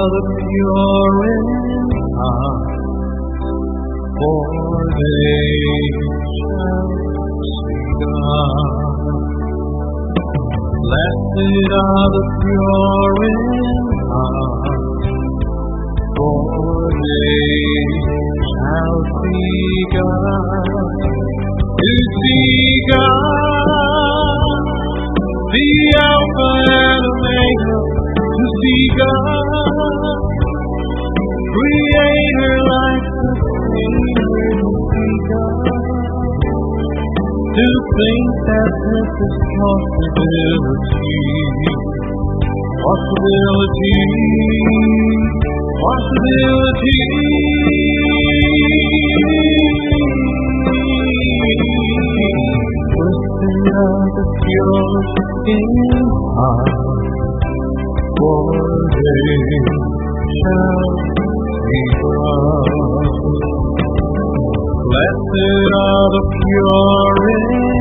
are the pure in heart, for they shall see God. Blessed are the pure in heart, for they shall see God. To see God, the Alpha and Omega, to see God, Creator, life, Sustainer, to see God, to think that this is possibility, possibility. Blessed are the pure in heart, for they shall see God. Blessed are the pure in